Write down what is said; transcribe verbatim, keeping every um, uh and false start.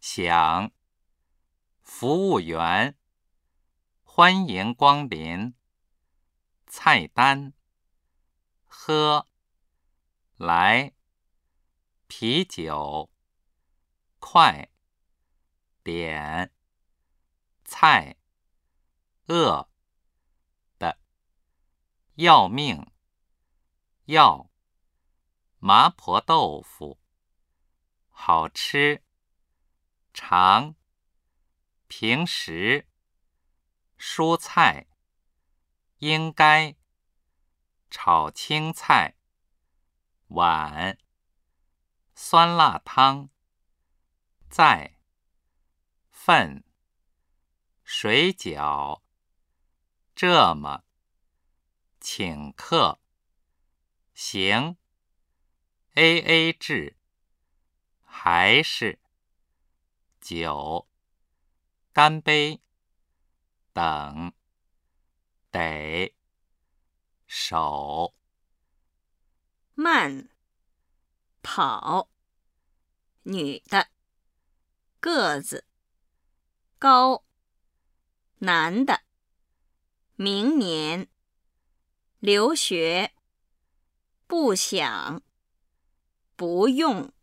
想，服务员，欢迎光临，菜单，喝，来，啤酒，快，点，菜，饿的，要命，要，麻婆豆腐，好吃，尝，平时，蔬菜，应该，炒青菜，碗，酸辣汤，在，份，水饺，这么，请客，行， A A 制，还是，酒，干杯，等，得，手， 慢，跑，女的，个子，高，男的，明年，留学，不想，不用。